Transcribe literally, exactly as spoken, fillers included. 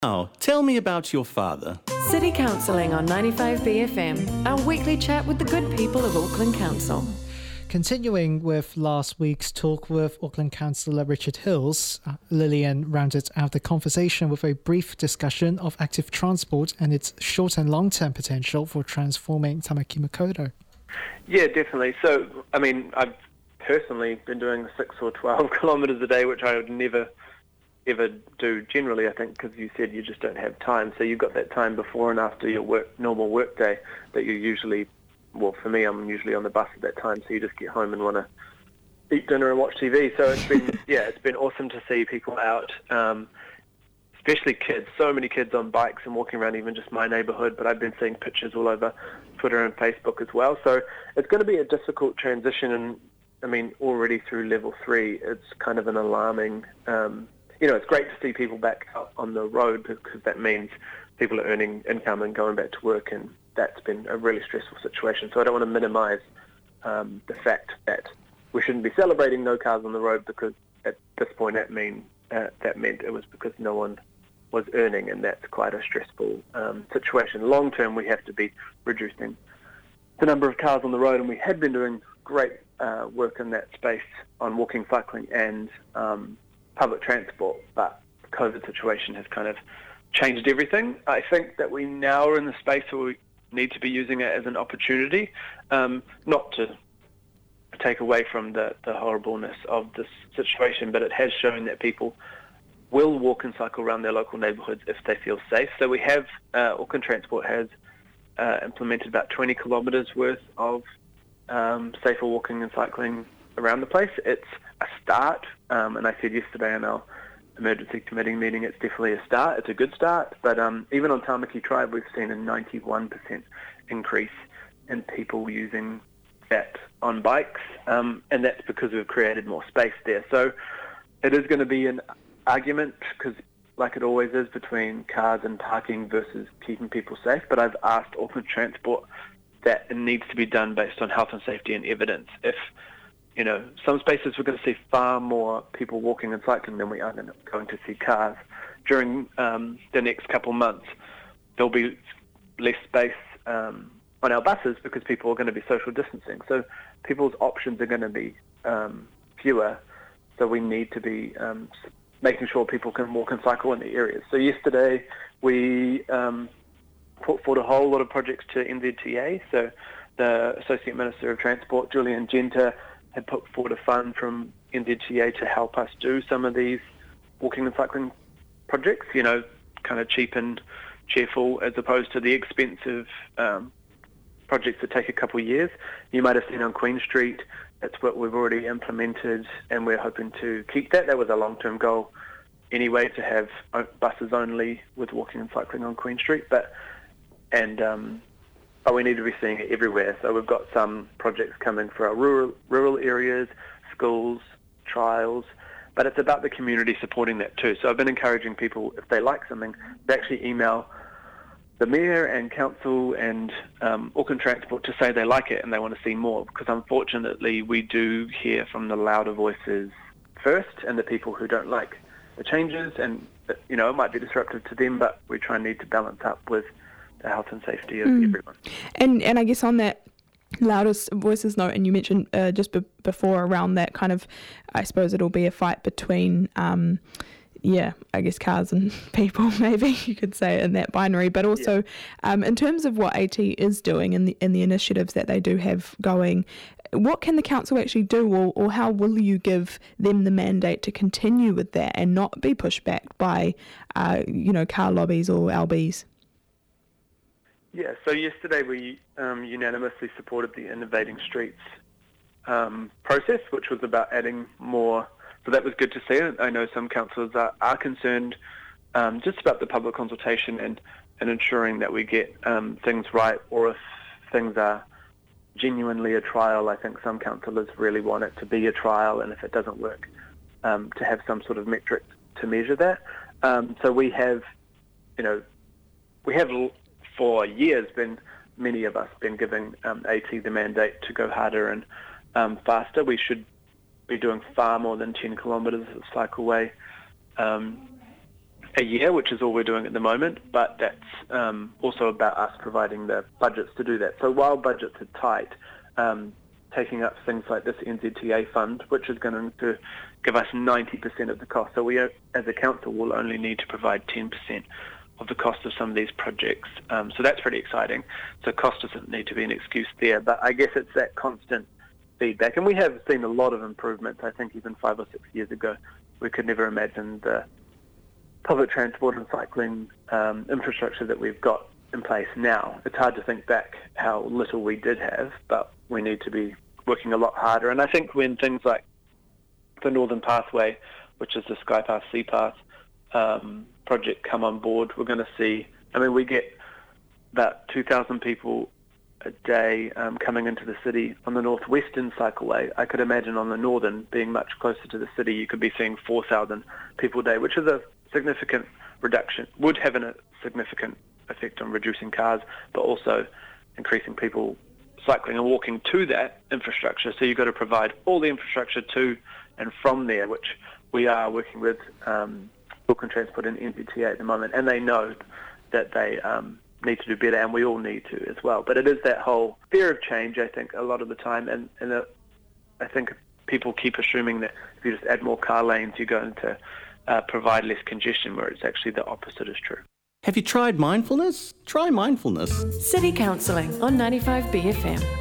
Now, tell me about your father. City Counselling on ninety-five B F M, our weekly chat with the good people of Auckland Council. Continuing with last week's talk with Auckland Councillor Richard Hills, uh, Lillian rounded out the conversation with a brief discussion of active transport and its short and long-term potential for transforming Tamaki Makaurau. Yeah, definitely. So, I mean, I've personally been doing six or twelve kilometres a day, which I would never ever do generally, I think, because you said you just don't have time. So you've got that time before and after your work, normal work day that you usually, well, for me, I'm usually on the bus at that time, so you just get home and want to eat dinner and watch T V. So it's been, yeah, it's been awesome to see people out, um, especially kids, so many kids on bikes and walking around even just my neighbourhood, but I've been seeing pictures all over Twitter and Facebook as well. So it's going to be a difficult transition, and I mean, already through level three, it's kind of an alarming, um, you know, it's great to see people back out on the road because that means people are earning income and going back to work, and that's been a really stressful situation. So I don't want to minimise um, the fact that we shouldn't be celebrating no cars on the road, because at this point that mean uh, that meant it was because no one was earning, and that's quite a stressful um, situation. Long term, we have to be reducing the number of cars on the road, and we had been doing great uh, work in that space on walking, cycling, and um, public transport, but the COVID situation has kind of changed everything. I think that we now are in the space where we need to be using it as an opportunity, um, not to take away from the, the horribleness of this situation, but it has shown that people will walk and cycle around their local neighbourhoods if they feel safe. So we have, uh, Auckland Transport has uh, implemented about twenty kilometres worth of um, safer walking and cycling around the place. It's a start, um, and I said yesterday in our emergency committee meeting, it's definitely a start. It's a good start, but um, even on Tamaki Tribe, we've seen a ninety-one percent increase in people using that on bikes, um, and that's because we've created more space there. So it is going to be an argument, because like it always is, between cars and parking versus keeping people safe, but I've asked Auckland Transport that it needs to be done based on health and safety and evidence. If You know, some spaces we're going to see far more people walking and cycling than we are going to see cars. During um, the next couple months, there'll be less space um, on our buses because people are going to be social distancing. So people's options are going to be um, fewer. So we need to be um, making sure people can walk and cycle in the areas. So yesterday we um, put forward a whole lot of projects to N Z T A. So the Associate Minister of Transport, Julian Genter, had put forward a fund from N Z T A to help us do some of these walking and cycling projects, you know, kind of cheap and cheerful as opposed to the expensive um, projects that take a couple of years. You might have seen on Queen Street, that's what we've already implemented, and we're hoping to keep that. That was a long-term goal anyway, to have buses only with walking and cycling on Queen Street, but and um, but we need to be seeing it everywhere. So we've got some projects coming for our rural rural areas, schools, trials, but it's about the community supporting that too. So I've been encouraging people, if they like something, to actually email the Mayor and Council and um, Auckland Transport to say they like it and they want to see more, because unfortunately we do hear from the louder voices first, and the people who don't like the changes, and you know, it might be disruptive to them, but we try and need to balance up with the health and safety of mm. everyone. And and I guess on that loudest voices note, and you mentioned uh, just be- before around that kind of, I suppose it'll be a fight between, um, yeah, I guess cars and people, maybe you could say it in that binary, but also yeah. um, in terms of what AT is doing and the, and the initiatives that they do have going, what can the council actually do, or, or how will you give them the mandate to continue with that and not be pushed back by, uh, you know, car lobbies or L Bs? Yeah, so yesterday we um, unanimously supported the Innovating Streets um, process, which was about adding more. So that was good to see. I know some councillors are, are concerned um, just about the public consultation and, and ensuring that we get um, things right, or if things are genuinely a trial. I think some councillors really want it to be a trial, and if it doesn't work, um, to have some sort of metric to measure that. Um, so we have, you know, we have for years been, many of us, been giving um, AT the mandate to go harder and um, faster. We should be doing far more than ten kilometres of cycleway um, a year, which is all we're doing at the moment, but that's um, also about us providing the budgets to do that. So while budgets are tight, um, taking up things like this N Z T A fund, which is going to give us ninety percent of the cost. So we, as a council, will only need to provide ten percent of the cost of some of these projects. Um, so that's pretty exciting. So cost doesn't need to be an excuse there, but I guess it's that constant feedback. And we have seen a lot of improvements. I think even five or six years ago, we could never imagine the public transport and cycling um, infrastructure that we've got in place now. It's hard to think back how little we did have, but we need to be working a lot harder. And I think when things like the Northern Pathway, which is the Skypass Sea Path um, project, come on board, we're going to see, I mean, we get about two thousand people a day um, coming into the city on the northwestern cycleway. I could imagine on the northern, being much closer to the city, you could be seeing four thousand people a day, which is a significant reduction, would have a significant effect on reducing cars, but also increasing people cycling and walking to that infrastructure. So you've got to provide all the infrastructure to and from there, which we are working with um, Auckland Transport and N Z T A at the moment, and they know that they um, need to do better, and we all need to as well. But it is that whole fear of change, I think, a lot of the time, and, and uh, I think people keep assuming that if you just add more car lanes, you're going to uh, provide less congestion, where it's actually the opposite is true. Have you tried mindfulness? Try mindfulness. City Counselling on ninety-five B F M.